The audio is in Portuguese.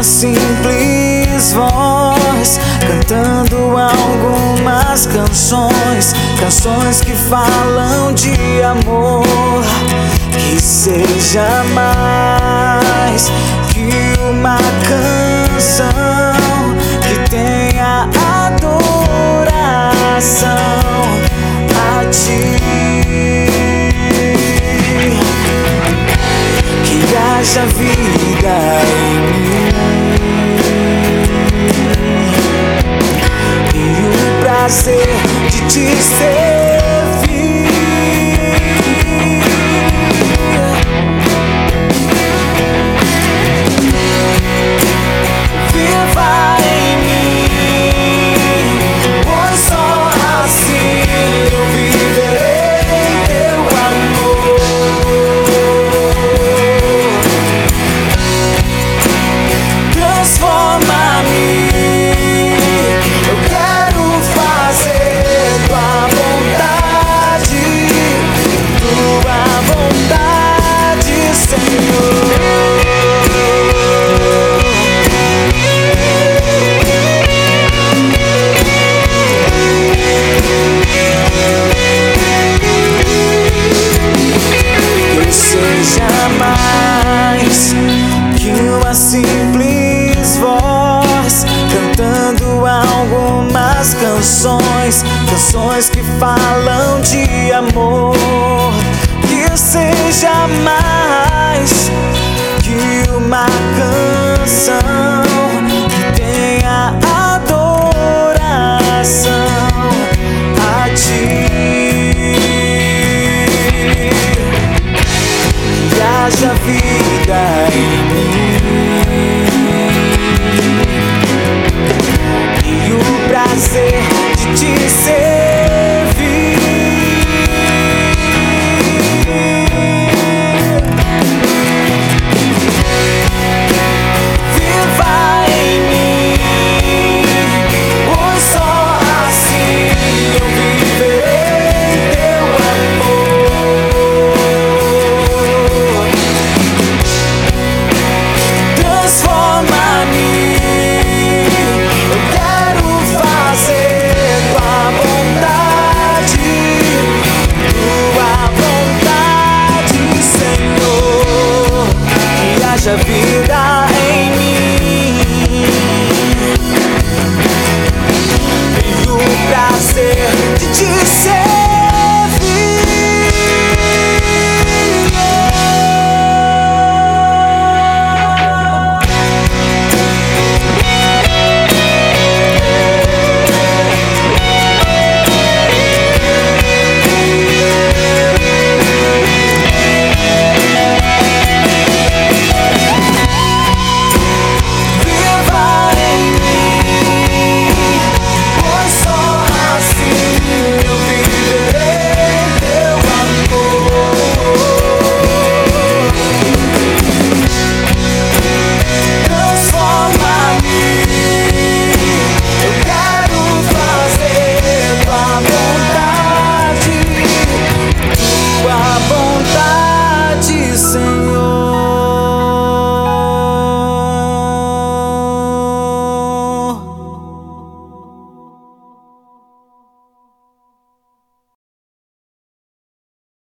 simples voz, cantando algumas canções, canções que falam de amor. Que seja mais que uma canção, que tenha adoração a ti. Que haja vida em mim e o prazer de te servir. Viva em mim, pois só assim eu viverei teu amor. Transforma-me, eu quero fazer tua vontade, Senhor. Que seja mais que uma simples voz, cantando algumas canções, canções que falam de amor. Que seja mais que uma canção, que tenha adoração a ti. Que haja vida em mim e o prazer de te servir. Viva em mim, pois só assim eu viverei teu amor. Transforma-me, eu quero fazer tua vontade, Senhor. Que haja vida